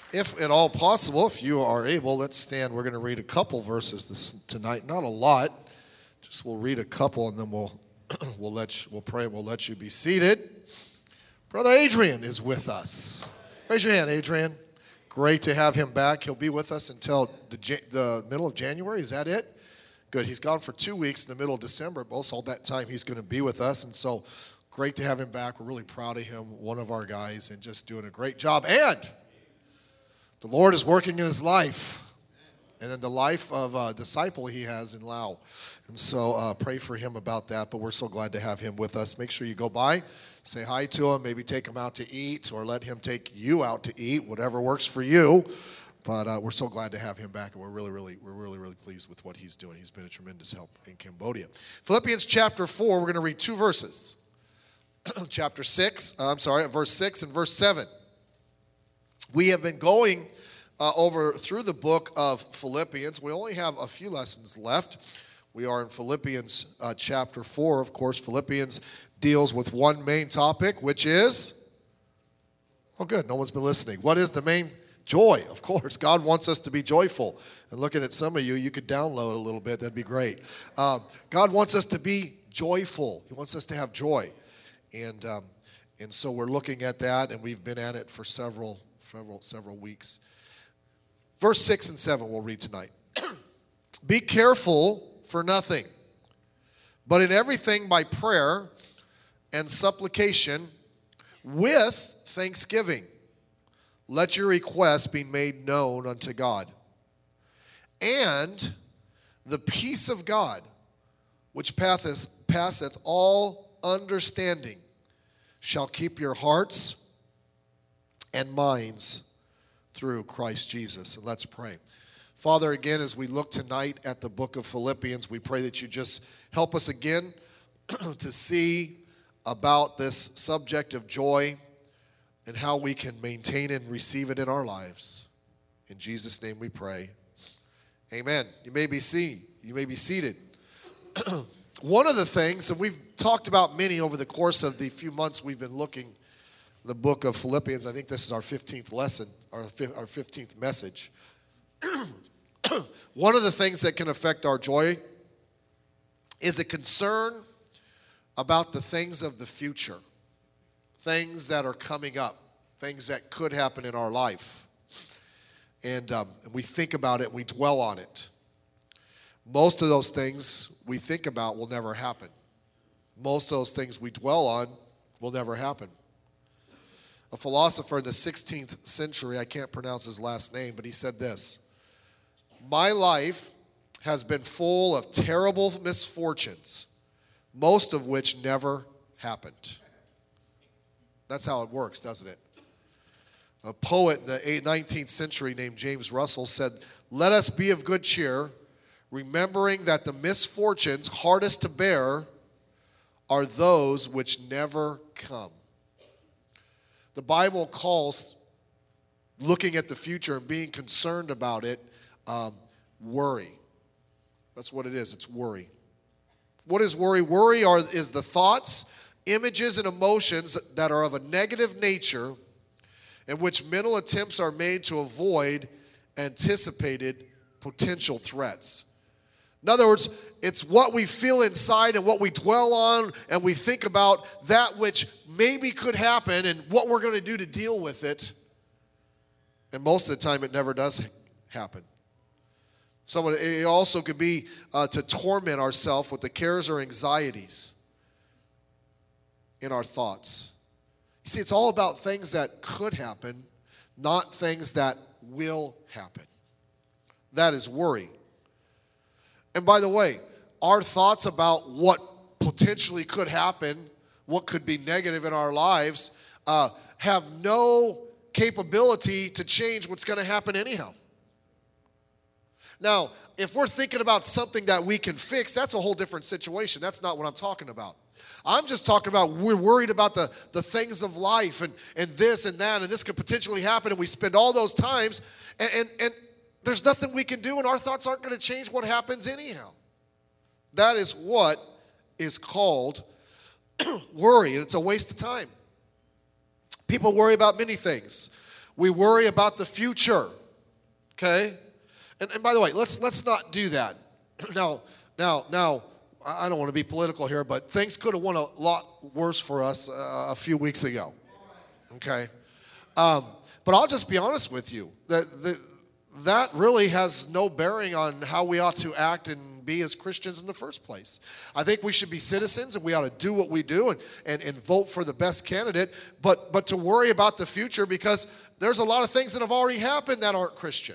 If at all possible, if you are able, let's stand. We're going to read a couple verses tonight. Not a lot. Just we'll read a couple and then we'll pray and we'll let you be seated. Brother Adrian is with us. Raise your hand, Adrian. Great to have him back. He'll be with us until the middle of January. Is that it? Good. He's gone for 2 weeks in the middle of December. Most all that time he's going to be with us. And so great to have him back. We're really proud of him, one of our guys, and just doing a great job. And the Lord is working in his life and in the life of a disciple he has in Lao. And so pray for him about that. But we're so glad to have him with us. Make sure you go by, say hi to him, maybe take him out to eat or let him take you out to eat, whatever works for you. But we're so glad to have him back, and we're really pleased with what he's doing. He's been a tremendous help in Cambodia. Philippians chapter 4, we're going to read two verses. Verse 6 and verse 7. We have been going through the book of Philippians. We only have a few lessons left. We are in Philippians chapter 4. Of course, Philippians deals with one main topic, which is, oh good, no one's been listening. What is the main joy? Of course, God wants us to be joyful. And looking at some of you, you could download a little bit. That'd be great. God wants us to be joyful. He wants us to have joy. And so we're looking at that, and we've been at it for several weeks. Verse 6 and 7 we'll read tonight. Be careful for nothing, but in everything by prayer and supplication with thanksgiving, let your requests be made known unto God. And the peace of God, which passeth all understanding, shall keep your hearts and minds through Christ Jesus. And let's pray. Father, again, as we look tonight at the book of Philippians, we pray that you just help us again to see about this subject of joy and how we can maintain and receive it in our lives. In Jesus' name we pray. Amen. You may be seated. One of the things, and we've talked about many over the course of the few months we've been looking the book of Philippians. I think this is our 15th lesson, our 15th message. One of the things that can affect our joy is a concern about the things of the future, things that are coming up, things that could happen in our life. And we think about it, and we dwell on it. Most of those things we think about will never happen. Most of those things we dwell on will never happen. A philosopher in the 16th century, I can't pronounce his last name, but he said this: my life has been full of terrible misfortunes, most of which never happened. That's how it works, doesn't it? A poet in the 19th century named James Russell said, let us be of good cheer, remembering that the misfortunes hardest to bear are those which never come. The Bible calls looking at the future and being concerned about it worry. That's what it is. It's worry. What is worry? Worry is the thoughts, images, and emotions that are of a negative nature in which mental attempts are made to avoid anticipated potential threats. In other words, it's what we feel inside and what we dwell on, and we think about that which maybe could happen and what we're going to do to deal with it. And most of the time, it never does happen. It also could be to torment ourselves with the cares or anxieties in our thoughts. You see, it's all about things that could happen, not things that will happen. That is worry. And by the way, our thoughts about what potentially could happen, what could be negative in our lives, have no capability to change what's going to happen anyhow. Now, if we're thinking about something that we can fix, that's a whole different situation. That's not what I'm talking about. I'm just talking about we're worried about the things of life and this and that, and this could potentially happen, and we spend all those times, and there's nothing we can do, and our thoughts aren't going to change what happens anyhow. That is what is called worry, and it's a waste of time. People worry about many things. We worry about the future. Okay? And by the way, let's not do that. Now, I don't want to be political here, but things could have went a lot worse for us a few weeks ago. Okay? But I'll just be honest with you. That really has no bearing on how we ought to act and be as Christians in the first place. I think we should be citizens and we ought to do what we do and vote for the best candidate, but to worry about the future, because there's a lot of things that have already happened that aren't Christian.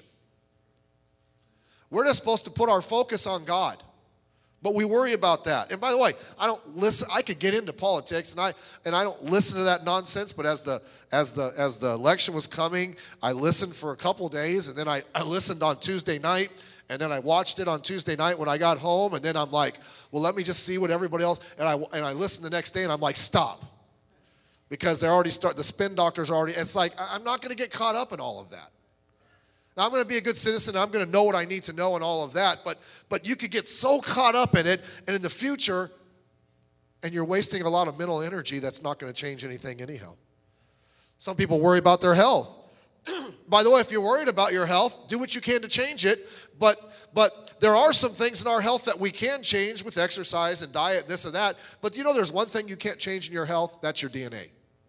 We're just supposed to put our focus on God. But we worry about that. And by the way, I don't listen. I could get into politics, and I don't listen to that nonsense. But as the election was coming, I listened for a couple days, and then I listened on Tuesday night, and then I watched it on Tuesday night when I got home, and then I'm like, well, let me just see what everybody else. And I listened the next day, and I'm like, stop, because they're already the spin doctors are already. It's like I'm not going to get caught up in all of that. Now, I'm going to be a good citizen. I'm going to know what I need to know and all of that. But you could get so caught up in it and in the future, and you're wasting a lot of mental energy that's not going to change anything anyhow. Some people worry about their health. By the way, if you're worried about your health, do what you can to change it. But there are some things in our health that we can change with exercise and diet, this and that. But there's one thing you can't change in your health. That's your DNA.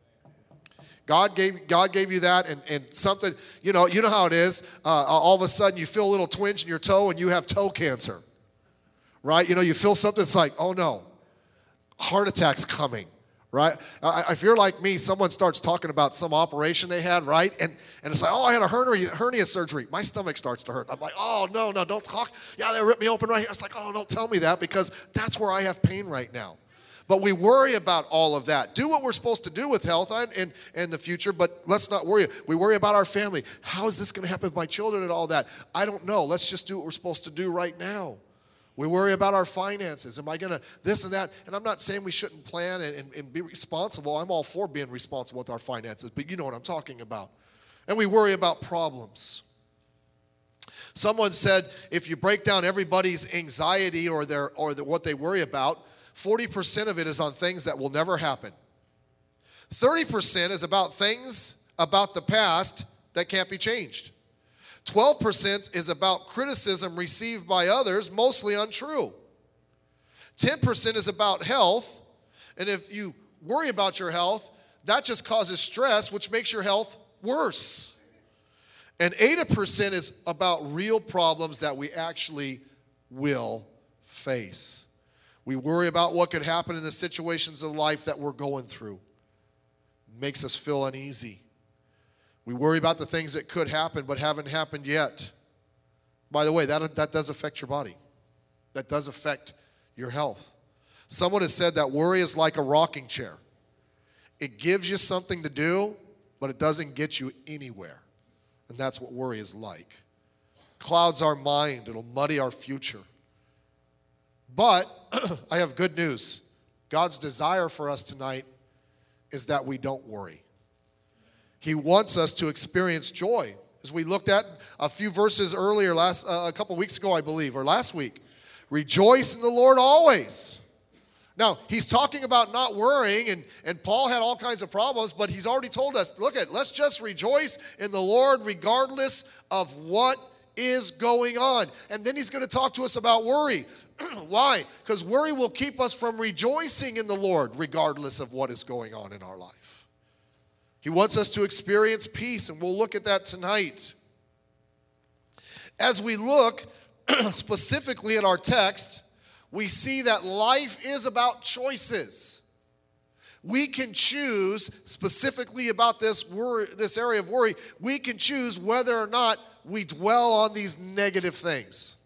God gave you that, and something, you know how it is. All of a sudden you feel a little twinge in your toe and you have toe cancer, right? You feel something, it's like, oh no, heart attack's coming, right? If you're like me, someone starts talking about some operation they had, right? And it's like, oh, I had a hernia surgery. My stomach starts to hurt. I'm like, oh, no, don't talk. Yeah, they ripped me open right here. It's like, oh, don't tell me that, because that's where I have pain right now. But we worry about all of that. Do what we're supposed to do with health and the future, but let's not worry. We worry about our family. How is this going to happen with my children and all that? I don't know. Let's just do what we're supposed to do right now. We worry about our finances. Am I going to this and that? And I'm not saying we shouldn't plan and be responsible. I'm all for being responsible with our finances, but you know what I'm talking about. And we worry about problems. Someone said if you break down everybody's anxiety or what they worry about, 40% of it is on things that will never happen. 30% is about things about the past that can't be changed. 12% is about criticism received by others, mostly untrue. 10% is about health, and if you worry about your health, that just causes stress, which makes your health worse. And 80% is about real problems that we actually will face. We worry about what could happen in the situations of life that we're going through. It makes us feel uneasy. We worry about the things that could happen but haven't happened yet. By the way, that does affect your body. That does affect your health. Someone has said that worry is like a rocking chair. It gives you something to do, but it doesn't get you anywhere. And that's what worry is like. Clouds our mind. It'll muddy our future. But I have good news. God's desire for us tonight is that we don't worry. He wants us to experience joy. As we looked at a few verses earlier, a couple weeks ago, I believe, or last week. Rejoice in the Lord always. Now, he's talking about not worrying, and Paul had all kinds of problems, but he's already told us, let's just rejoice in the Lord regardless of what is going on. And then he's going to talk to us about worry. Why? Because worry will keep us from rejoicing in the Lord regardless of what is going on in our life. He wants us to experience peace, and we'll look at that tonight. As we look specifically at our text, we see that life is about choices. We can choose, specifically about this area of worry, we can choose whether or not we dwell on these negative things.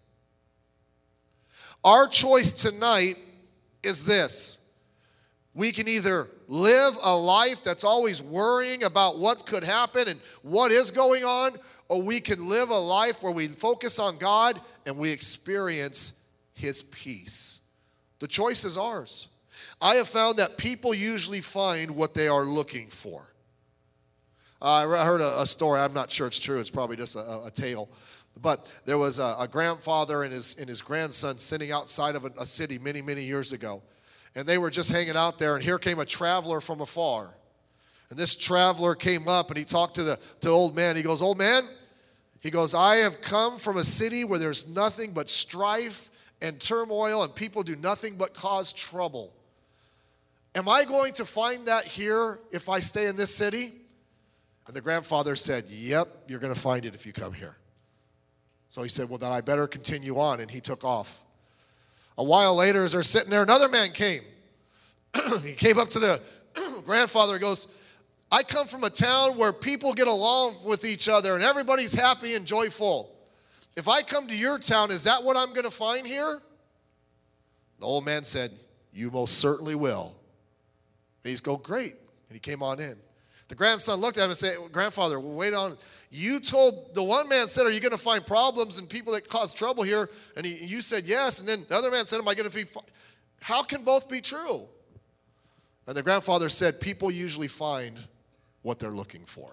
Our choice tonight is this. We can either live a life that's always worrying about what could happen and what is going on, or we can live a life where we focus on God and we experience His peace. The choice is ours. I have found that people usually find what they are looking for. I heard a story. I'm not sure it's true. It's probably just a tale. But there was a grandfather and his grandson sitting outside of a city many, many years ago. And they were just hanging out there, and here came a traveler from afar. And this traveler came up and he talked to the old man. He goes, old man, he goes, I have come from a city where there's nothing but strife and turmoil and people do nothing but cause trouble. Am I going to find that here if I stay in this city? And the grandfather said, yep, you're going to find it if you come here. So he said, well, then I better continue on, and he took off. A while later, as they're sitting there, another man came. He came up to the grandfather and goes, I come from a town where people get along with each other and everybody's happy and joyful. If I come to your town, is that what I'm going to find here? The old man said, you most certainly will. And he's go, great. And he came on in. The grandson looked at him and said, grandfather, well, wait on. You told, the one man said, are you going to find problems and people that cause trouble here? And you said yes. And then the other man said, am I going to be, how can both be true? And the grandfather said, people usually find what they're looking for.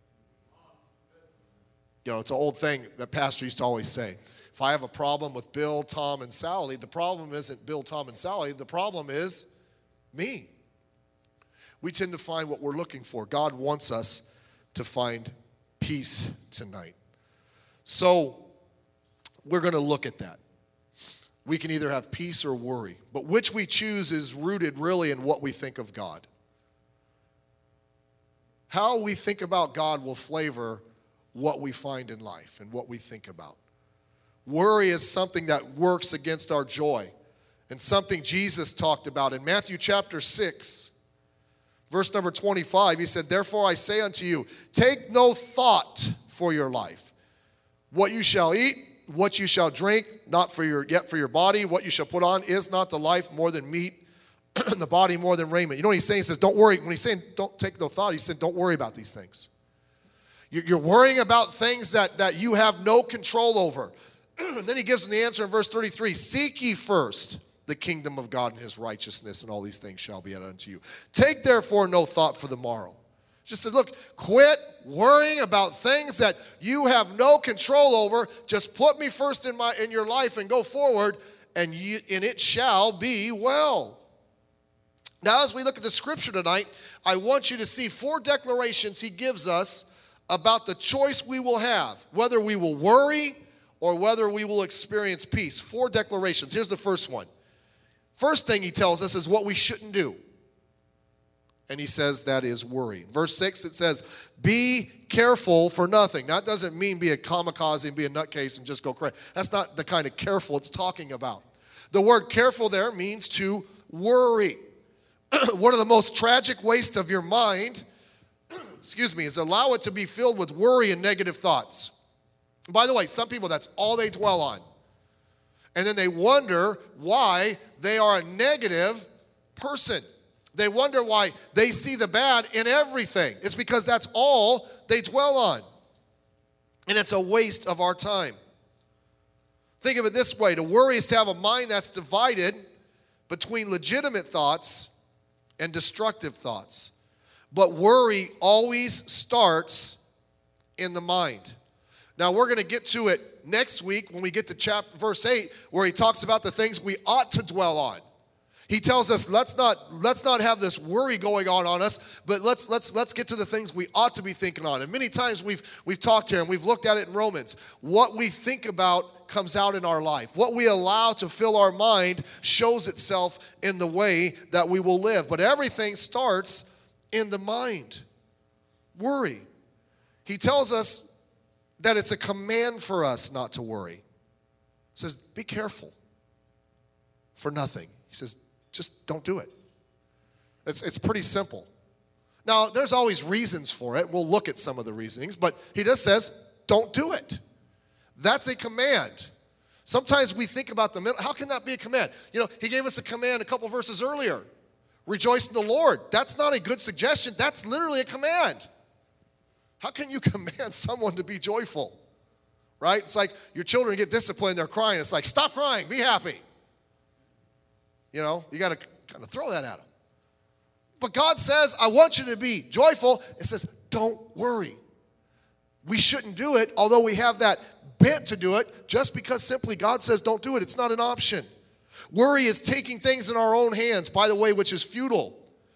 You know, it's an old thing that pastor used to always say. If I have a problem with Bill, Tom, and Sally, the problem isn't Bill, Tom, and Sally. The problem is me. We tend to find what we're looking for. God wants us to find peace tonight. So we're going to look at that. We can either have peace or worry. But which we choose is rooted really in what we think of God. How we think about God will flavor what we find in life and what we think about. Worry is something that works against our joy and something Jesus talked about. In Matthew chapter 6, verse number 25, he said, therefore I say unto you, take no thought for your life, what you shall eat, what you shall drink, not for your body, what you shall put on. Is not the life more than meat, and the body more than raiment? You know what he's saying? He says, don't worry. When he's saying don't take no thought, he said, don't worry about these things. You're worrying about things that you have no control over. And then he gives them the answer in verse 33, seek ye first the kingdom of God and his righteousness, and all these things shall be added unto you. Take therefore no thought for the morrow. Just said, look, quit worrying about things that you have no control over. Just put me first in your life and go forward, and it shall be well. Now, as we look at the scripture tonight, I want you to see 4 declarations he gives us about the choice we will have, whether we will worry or whether we will experience peace. 4 declarations. Here's the first one. First thing he tells us is what we shouldn't do. And he says that is worry. Verse 6, it says, be careful for nothing. Now, that doesn't mean be a kamikaze and be a nutcase and just go crazy. That's not the kind of careful it's talking about. The word careful there means to worry. One of the most tragic wastes of your mind, is allow it to be filled with worry and negative thoughts. By the way, some people, that's all they dwell on. And then they wonder why they are a negative person. They wonder why they see the bad in everything. It's because that's all they dwell on. And it's a waste of our time. Think of it this way. To worry is to have a mind that's divided between legitimate thoughts and destructive thoughts. But worry always starts in the mind. Now, we're going to get to it next week when we get to verse 8, where he talks about the things we ought to dwell on. He tells us, let's not have this worry going on us, but let's get to the things we ought to be thinking on. And many times we've talked here and we've looked at it in Romans. What we think about comes out in our life. What we allow to fill our mind shows itself in the way that we will live. But everything starts in the mind. Worry. He tells us that it's a command for us not to worry. He says, be careful for nothing. He says, just don't do it. It's pretty simple. Now, there's always reasons for it. We'll look at some of the reasonings, but he just says, don't do it. That's a command. Sometimes we think about the middle. How can that be a command? You know, he gave us a command a couple verses earlier. Rejoice in the Lord. That's not a good suggestion. That's literally a command. How can you command someone to be joyful? Right? It's like your children get disciplined, they're crying. It's like, stop crying, be happy. You know, you got to kind of throw that at them. But God says, I want you to be joyful. It says, don't worry. We shouldn't do it, although we have that bent to do it, just because simply God says don't do it. It's not an option. Worry is taking things in our own hands, by the way, which is futile.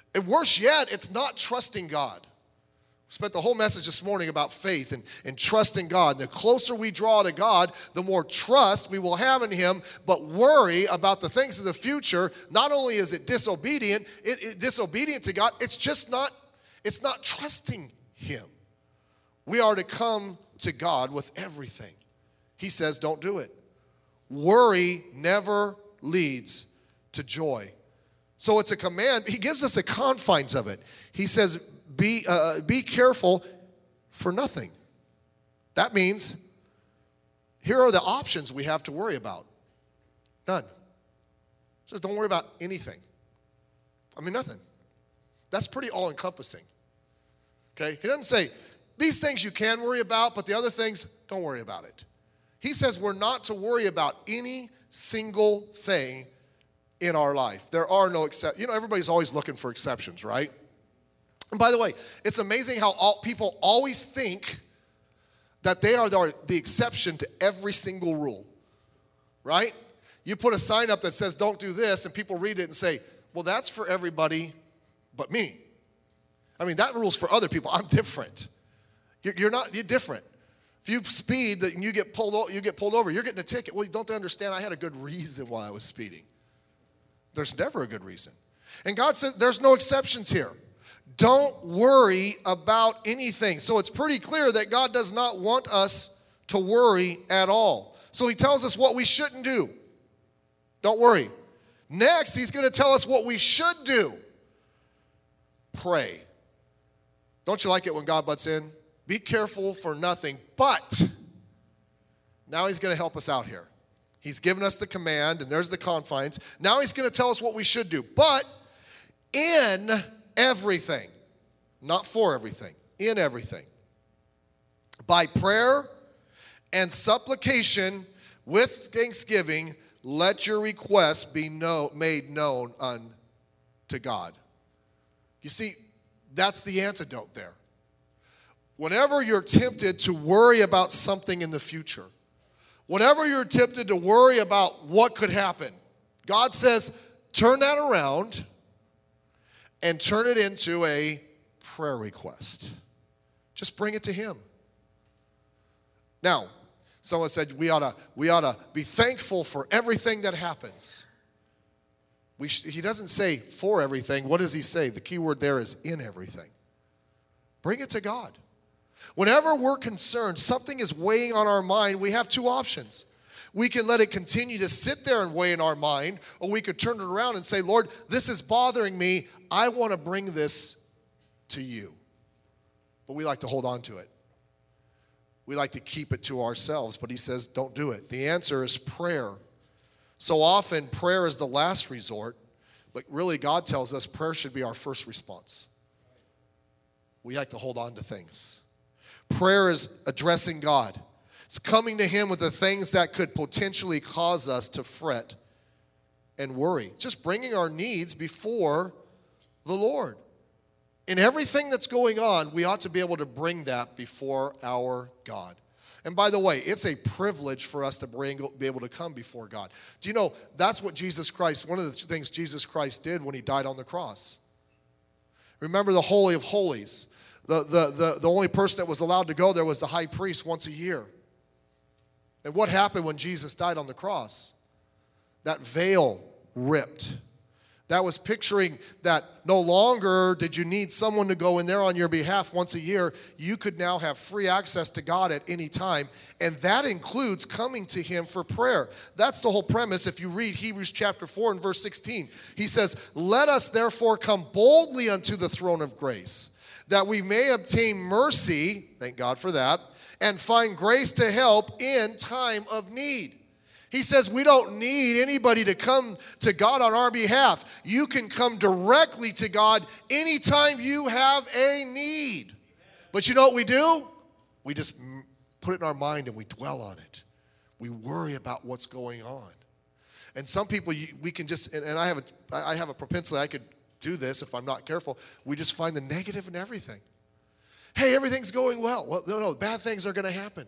And worse yet, it's not trusting God. We spent the whole message this morning about faith and trusting God. And the closer we draw to God, the more trust we will have in him. But worry about the things of the future, not only is it disobedient to God, it's not trusting him. We are to come to God with everything. He says, don't do it. Worry never leads to joy. So it's a command. He gives us the confines of it. He says, be careful for nothing. That means, here are the options we have to worry about. None. He says, don't worry about anything. I mean, nothing. That's pretty all-encompassing. Okay? He doesn't say, these things you can worry about, but the other things, don't worry about it. He says we're not to worry about any single thing in our life. There are no exceptions. Everybody's always looking for exceptions, right? And by the way, it's amazing how people always think that they are the exception to every single rule, right? You put a sign up that says, don't do this, and people read it and say, well, that's for everybody but me. I mean, that rule's for other people. I'm different. You're different. If you speed and you get pulled over, you're getting a ticket. Well, don't they understand? I had a good reason why I was speeding. There's never a good reason. And God says there's no exceptions here. Don't worry about anything. So it's pretty clear that God does not want us to worry at all. So he tells us what we shouldn't do. Don't worry. Next, he's going to tell us what we should do. Pray. Don't you like it when God butts in? Be careful for nothing, but now he's going to help us out here. He's given us the command, and there's the confines. Now he's going to tell us what we should do, but in everything, not for everything, in everything, by prayer and supplication with thanksgiving, let your requests be made known unto God. You see, that's the antidote there. Whenever you're tempted to worry about something in the future, whenever you're tempted to worry about what could happen, God says, turn that around and turn it into a prayer request. Just bring it to him. Now, someone said we ought to be thankful for everything that happens. He doesn't say for everything. What does he say? The key word there is in everything. Bring it to God. Whenever we're concerned, something is weighing on our mind, we have two options. We can let it continue to sit there and weigh in our mind, or we could turn it around and say, Lord, this is bothering me. I want to bring this to you. But we like to hold on to it. We like to keep it to ourselves, but he says, don't do it. The answer is prayer. So often, prayer is the last resort, but really God tells us prayer should be our first response. We like to hold on to things. Prayer is addressing God. It's coming to him with the things that could potentially cause us to fret and worry. Just bringing our needs before the Lord. In everything that's going on, we ought to be able to bring that before our God. And by the way, it's a privilege for us to be able to come before God. Do you know, that's what Jesus Christ, one of the things Jesus Christ did when he died on the cross. Remember the Holy of Holies. The only person that was allowed to go there was the high priest once a year. And what happened when Jesus died on the cross? That veil ripped. That was picturing that no longer did you need someone to go in there on your behalf once a year. You could now have free access to God at any time. And that includes coming to him for prayer. That's the whole premise. If you read Hebrews chapter 4 and verse 16, he says, let us therefore come boldly unto the throne of grace, that we may obtain mercy, thank God for that, and find grace to help in time of need. He says we don't need anybody to come to God on our behalf. You can come directly to God anytime you have a need. But you know what we do? We just put it in our mind and we dwell on it. We worry about what's going on. And some people, we can just, and I have a propensity, I could do this if I'm not careful. We just find the negative in everything. Hey, everything's going well. Well, no, bad things are going to happen.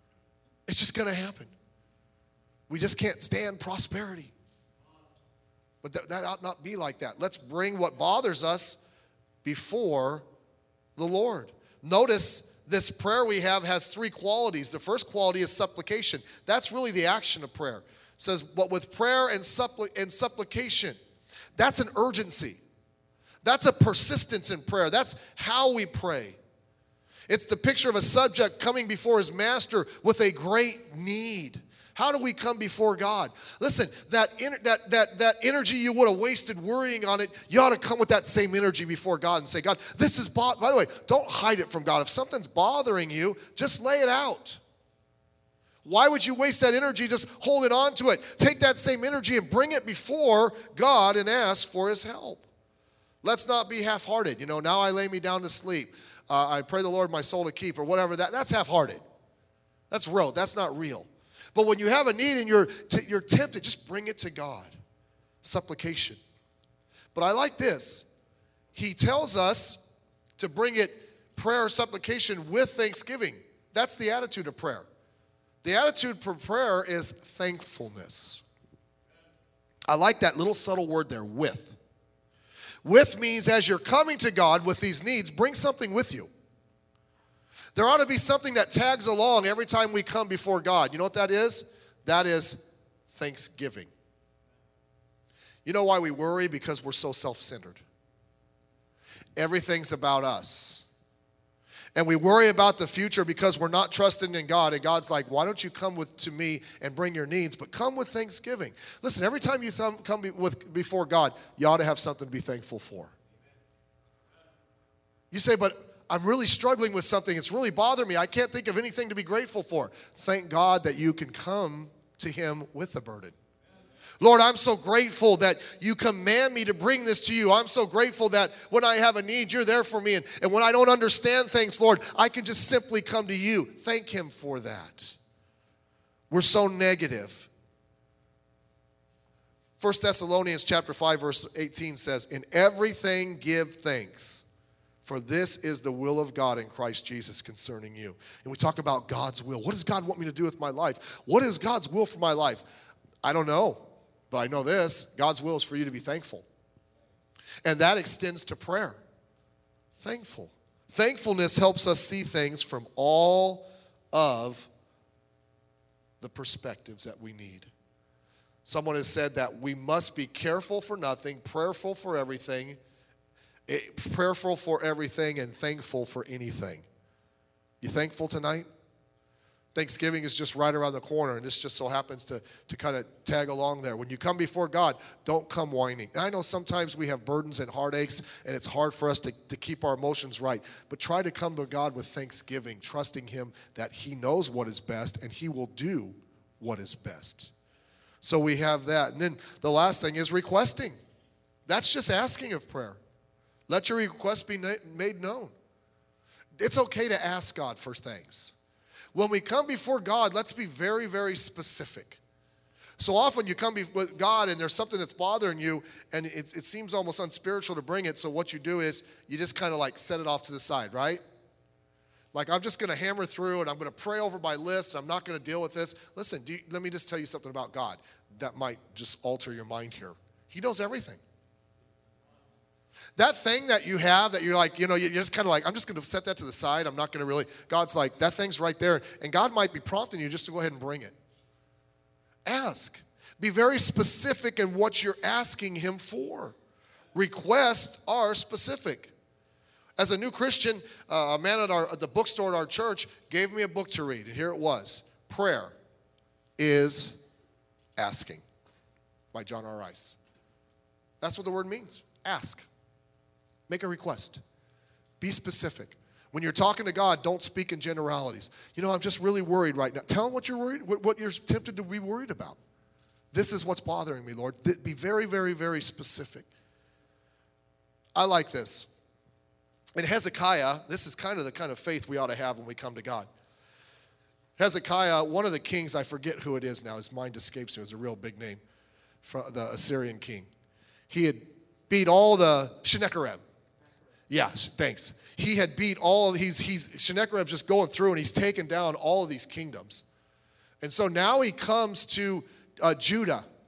It's just going to happen. We just can't stand prosperity. But that ought not be like that. Let's bring what bothers us before the Lord. Notice this prayer we have has three qualities. The first quality is supplication. That's really the action of prayer. It says, but with prayer and supplication, that's an urgency. That's a persistence in prayer. That's how we pray. It's the picture of a subject coming before his master with a great need. How do we come before God? Listen, that energy you would have wasted worrying on it, you ought to come with that same energy before God and say, God, this is, by the way, don't hide it from God. If something's bothering you, just lay it out. Why would you waste that energy just holding on to it? Take that same energy and bring it before God and ask for his help. Let's not be half-hearted. Now I lay me down to sleep. I pray the Lord my soul to keep, or whatever. That's half-hearted. That's rote. That's not real. But when you have a need and you're tempted, just bring it to God. Supplication. But I like this. He tells us to bring it, prayer or supplication, with thanksgiving. That's the attitude of prayer. The attitude for prayer is thankfulness. I like that little subtle word there, with. With means as you're coming to God with these needs, bring something with you. There ought to be something that tags along every time we come before God. You know what that is? That is thanksgiving. You know why we worry? Because we're so self-centered. Everything's about us. And we worry about the future because we're not trusting in God. And God's like, why don't you come to me and bring your needs? But come with thanksgiving. Listen, every time you come before God, you ought to have something to be thankful for. You say, but I'm really struggling with something. It's really bothering me. I can't think of anything to be grateful for. Thank God that you can come to him with a burden. Lord, I'm so grateful that you command me to bring this to you. I'm so grateful that when I have a need, you're there for me. And when I don't understand things, Lord, I can just simply come to you. Thank him for that. We're so negative. 1 Thessalonians chapter 5, verse 18 says, in everything give thanks, for this is the will of God in Christ Jesus concerning you. And we talk about God's will. What does God want me to do with my life? What is God's will for my life? I don't know, but I know this. God's will is for you to be thankful. And that extends to prayer. Thankful. Thankfulness helps us see things from all of the perspectives that we need. Someone has said that we must be careful for nothing, prayerful for everything, and thankful for anything. You thankful tonight? Thanksgiving is just right around the corner, and this just so happens to kind of tag along there. When you come before God, don't come whining. I know sometimes we have burdens and heartaches, and it's hard for us to keep our emotions right. But try to come to God with thanksgiving, trusting him that he knows what is best, and he will do what is best. So we have that. And then the last thing is requesting. That's just asking of prayer. Let your request be made known. It's okay to ask God for things. When we come before God, let's be very, very specific. So often you come with God and there's something that's bothering you, and it seems almost unspiritual to bring it. So what you do is you just kind of like set it off to the side, right? Like, I'm just going to hammer through and I'm going to pray over my list. I'm not going to deal with this. Listen, let me just tell you something about God that might just alter your mind here. He knows everything. That thing that you have that you're like, you're just kind of like, I'm just going to set that to the side. I'm not going to really. God's like, that thing's right there. And God might be prompting you just to go ahead and bring it. Ask. Be very specific in what you're asking him for. Requests are specific. As a new Christian, a man at the bookstore at our church gave me a book to read. And here it was. Prayer is Asking by John R. Rice. That's what the word means. Ask. Make a request. Be specific. When you're talking to God, don't speak in generalities. I'm just really worried right now. Tell him what you're worried, what you're tempted to be worried about. This is what's bothering me, Lord. Be very, very, very specific. I like this. In Hezekiah, this is kind of the kind of faith we ought to have when we come to God. Hezekiah, one of the kings, I forget who it is now. His mind escapes me. It was a real big name. The Assyrian king. He had beat all the Sennacherib. Yeah, thanks. He had beat all, Sennacherib's just going through and he's taken down all of these kingdoms. And so now he comes to Judah.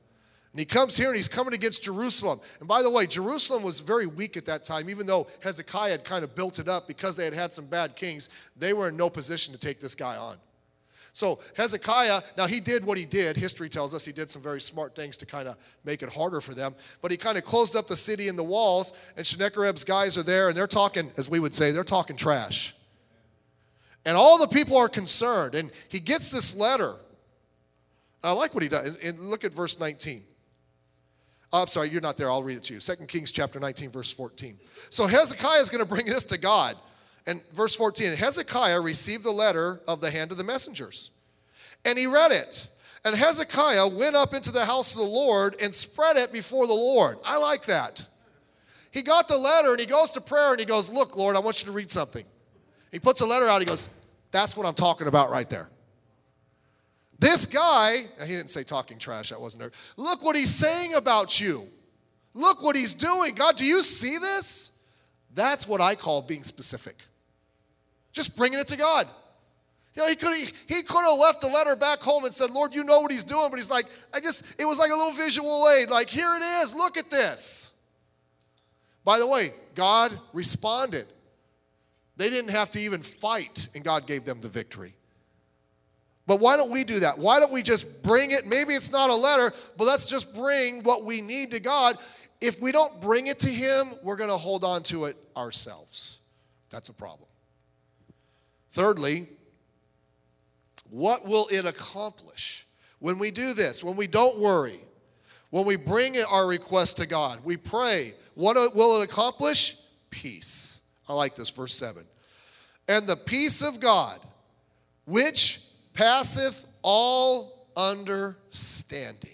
And he comes here and he's coming against Jerusalem. And by the way, Jerusalem was very weak at that time. Even though Hezekiah had kind of built it up because they had had some bad kings, they were in no position to take this guy on. So Hezekiah, now he did what he did. History tells us he did some very smart things to kind of make it harder for them. But he kind of closed up the city and the walls, and Sennacherib's guys are there, and they're talking, as we would say, they're talking trash. And all the people are concerned. And he gets this letter. I like what he does. And look at verse 19. I'm sorry, you're not there. I'll read it to you. 2 Kings chapter 19, verse 14. So Hezekiah is going to bring this to God. And verse 14, Hezekiah received the letter of the hand of the messengers. And he read it. And Hezekiah went up into the house of the Lord and spread it before the Lord. I like that. He got the letter and he goes to prayer and he goes, look, Lord, I want you to read something. He puts a letter out. He goes, that's what I'm talking about right there. This guy, he didn't say talking trash, that wasn't there. Look what he's saying about you. Look what he's doing. God, do you see this? That's what I call being specific. Just bringing it to God. You know, he could have left the letter back home and said, Lord, you know what he's doing. But he's like, it was like a little visual aid. Like, here it is. Look at this. By the way, God responded. They didn't have to even fight, and God gave them the victory. But why don't we do that? Why don't we just bring it? Maybe it's not a letter, but let's just bring what we need to God. If we don't bring it to him, we're going to hold on to it ourselves. That's a problem. Thirdly, what will it accomplish when we do this, when we don't worry, when we bring our request to God, we pray? What will it accomplish? Peace. I like this, verse 7. And the peace of God, which passeth all understanding.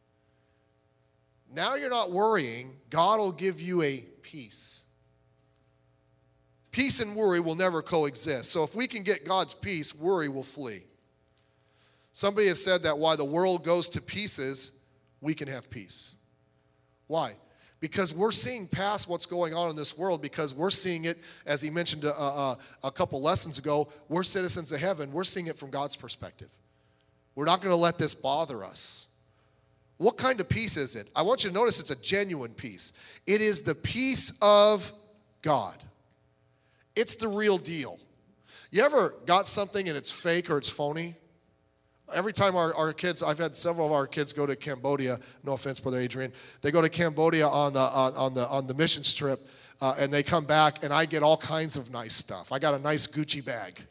Now you're not worrying. God will give you a peace. Peace and worry will never coexist. So if we can get God's peace, worry will flee. Somebody has said that while the world goes to pieces, we can have peace. Why? Because we're seeing past what's going on in this world, because we're seeing it, as he mentioned a couple lessons ago, we're citizens of heaven. We're seeing it from God's perspective. We're not going to let this bother us. What kind of peace is it? I want you to notice it's a genuine peace. It is the peace of God. It's the real deal. You ever got something and it's fake or it's phony? Every time our kids, I've had several of our kids go to Cambodia. No offense, Brother Adrian. They go to Cambodia on the missions trip, and they come back, and I get all kinds of nice stuff. I got a nice Gucci bag,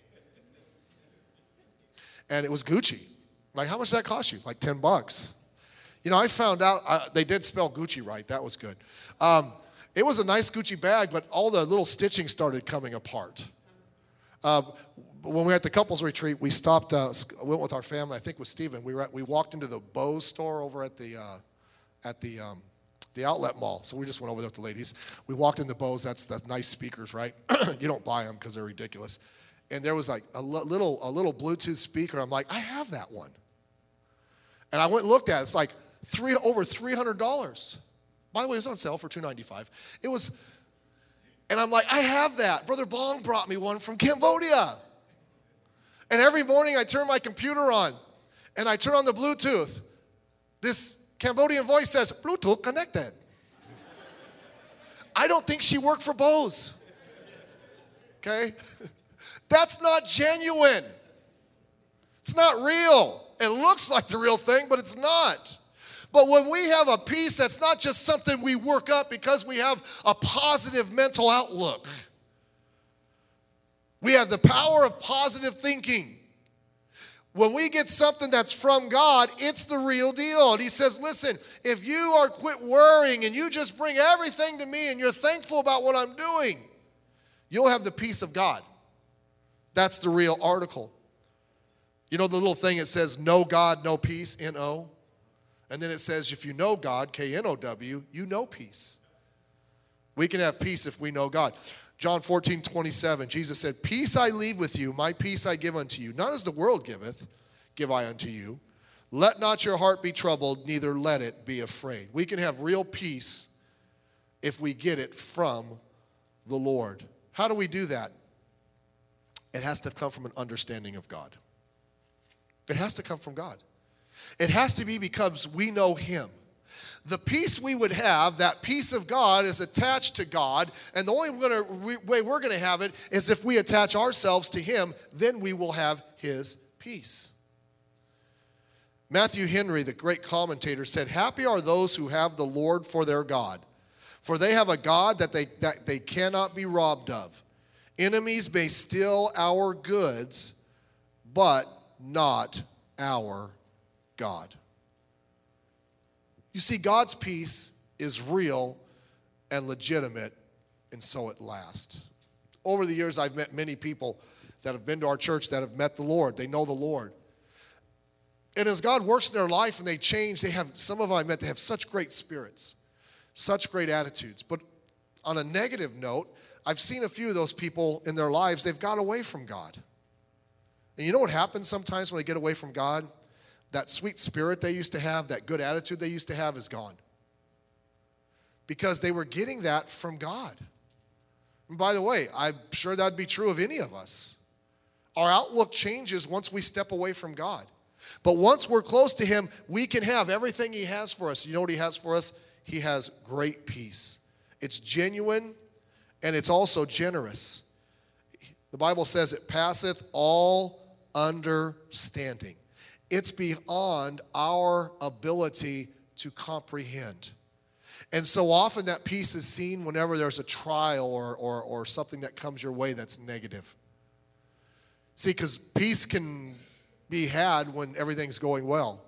and it was Gucci. Like, how much did that cost you? Like $10. You know, I found out they did spell Gucci right. That was good. It was a nice Gucci bag, but all the little stitching started coming apart. When we were at the couples retreat, we stopped, went with our family, I think with Stephen. We walked into the Bose store over at the outlet mall. So we just went over there with the ladies. We walked into Bose. That's nice speakers, right? You don't buy them because they're ridiculous. And there was like a little Bluetooth speaker. I'm like, I have that one. And I went and looked at it. It's like over $300. By the way, it was on sale for $295. It was, and I'm like, I have that. Brother Bong brought me one from Cambodia. And every morning I turn my computer on and I turn on the Bluetooth. This Cambodian voice says, Bluetooth connected. I don't think she worked for Bose. Okay? That's not genuine. It's not real. It looks like the real thing, but it's not. But when we have a peace, that's not just something we work up because we have a positive mental outlook. We have the power of positive thinking. When we get something that's from God, it's the real deal. And he says, listen, if you are quit worrying and you just bring everything to me and you're thankful about what I'm doing, you'll have the peace of God. That's the real article. You know the little thing it says, no God, no peace, N-O? And then it says, if you know God, K-N-O-W, you know peace. We can have peace if we know God. John 14:27, Jesus said, peace I leave with you, my peace I give unto you. Not as the world giveth, give I unto you. Let not your heart be troubled, neither let it be afraid. We can have real peace if we get it from the Lord. How do we do that? It has to come from an understanding of God. It has to come from God. It has to be because we know him. The peace we would have, that peace of God, is attached to God, and the only way we're going to have it is if we attach ourselves to Him, then we will have His peace. Matthew Henry, the great commentator, said, "Happy are those who have the Lord for their God, for they have a God that they cannot be robbed of. Enemies may steal our goods, but not our God." You see, God's peace is real and legitimate, and so it lasts. Over the years, I've met many people that have been to our church that have met the Lord. They know the Lord. And as God works in their life and they change, some of them I met, they have such great spirits, such great attitudes. But on a negative note, I've seen a few of those people in their lives, they've got away from God. And you know what happens sometimes when they get away from God? That sweet spirit they used to have, that good attitude they used to have is gone. Because they were getting that from God. And by the way, I'm sure that'd be true of any of us. Our outlook changes once we step away from God. But once we're close to Him, we can have everything He has for us. You know what He has for us? He has great peace. It's genuine, and it's also generous. The Bible says it passeth all understanding. It's beyond our ability to comprehend. And so often that peace is seen whenever there's a trial or something that comes your way that's negative. See, because peace can be had when everything's going well.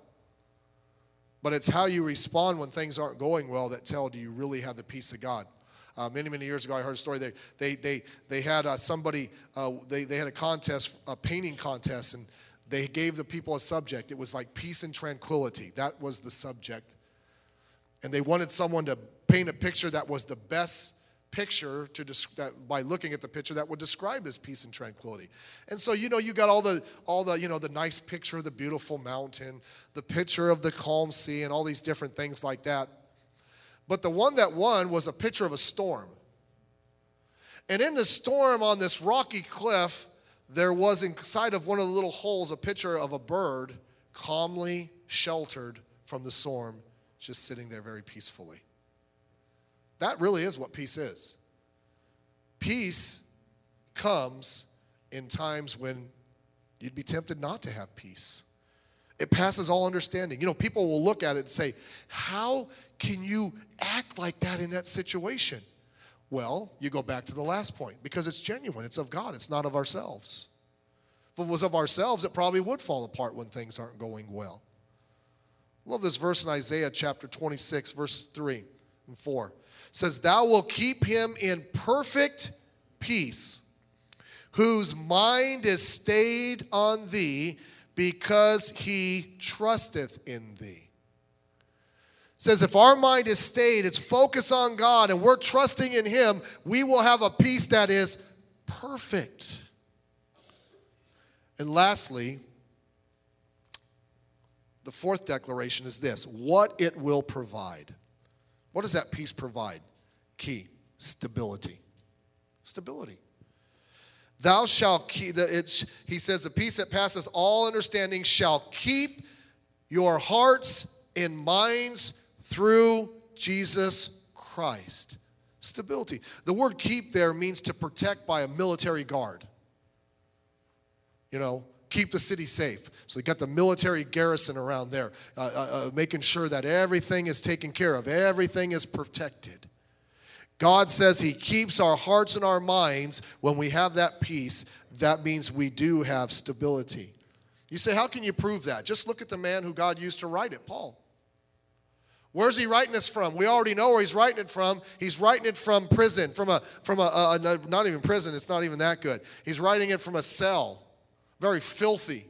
But it's how you respond when things aren't going well that tell, do you really have the peace of God? Many years ago, I heard a story. They had somebody. They had a contest, a painting contest, and they gave the people a subject. It was like peace and tranquility. That was the subject. And they wanted someone to paint a picture that was the best picture by looking at the picture that would describe this peace and tranquility. And so, you got all the the nice picture of the beautiful mountain, the picture of the calm sea, and all these different things like that. But the one that won was a picture of a storm. And in the storm on this rocky cliff, there was inside of one of the little holes a picture of a bird calmly sheltered from the storm, just sitting there very peacefully. That really is what peace is. Peace comes in times when you'd be tempted not to have peace. It passes all understanding. People will look at it and say, how can you act like that in that situation? Well, you go back to the last point, because it's genuine. It's of God. It's not of ourselves. If it was of ourselves, it probably would fall apart when things aren't going well. I love this verse in Isaiah chapter 26, verses 3 and 4. It says, "Thou wilt keep him in perfect peace, whose mind is stayed on thee, because he trusteth in thee." It says if our mind is stayed, it's focused on God, and we're trusting in Him, we will have a peace that is perfect. And lastly, the fourth declaration is this: what it will provide. What does that peace provide? Key: stability. Stability. Thou shalt keep, he says, the peace that passeth all understanding shall keep your hearts and minds through Jesus Christ. Stability. The word keep there means to protect by a military guard. Keep the city safe. So you got the military garrison around there, making sure that everything is taken care of, everything is protected. God says He keeps our hearts and our minds. When we have that peace, that means we do have stability. You say, how can you prove that? Just look at the man who God used to write it, Paul. Where's he writing this from? We already know where he's writing it from. He's writing it from prison, from a not even prison, it's not even that good. He's writing it from a cell, very filthy.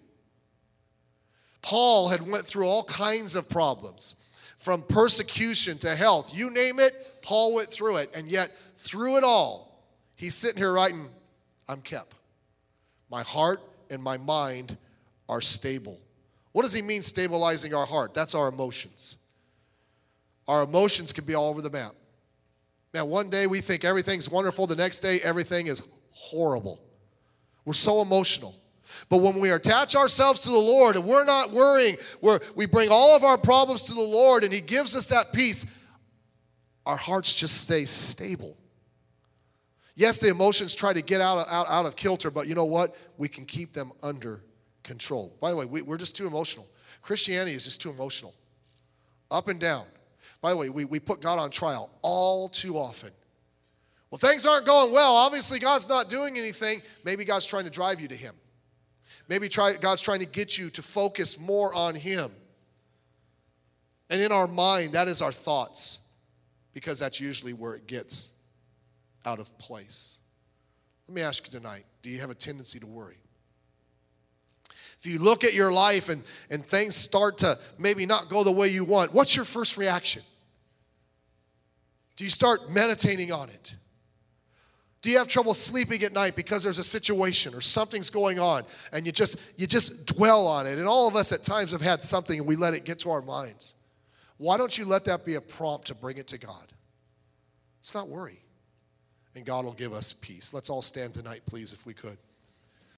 Paul had went through all kinds of problems, from persecution to health. You name it, Paul went through it. And yet, through it all, he's sitting here writing, I'm kept. My heart and my mind are stable. What does he mean, stabilizing our heart? That's our emotions. Our emotions can be all over the map. Now, one day we think everything's wonderful. The next day, everything is horrible. We're so emotional. But when we attach ourselves to the Lord and we're not worrying, we bring all of our problems to the Lord and he gives us that peace, our hearts just stay stable. Yes, the emotions try to get out of kilter, but you know what? We can keep them under control. By the way, we're just too emotional. Christianity is just too emotional. Up and down. By the way, we put God on trial all too often. Well, things aren't going well. Obviously, God's not doing anything. Maybe God's trying to drive you to him. Maybe God's trying to get you to focus more on him. And in our mind, that is our thoughts, because that's usually where it gets out of place. Let me ask you tonight, do you have a tendency to worry? If you look at your life and things start to maybe not go the way you want, what's your first reaction? Do you start meditating on it? Do you have trouble sleeping at night because there's a situation or something's going on and you just dwell on it? And all of us at times have had something and we let it get to our minds. Why don't you let that be a prompt to bring it to God? Let's not worry. And God will give us peace. Let's all stand tonight, please, if we could.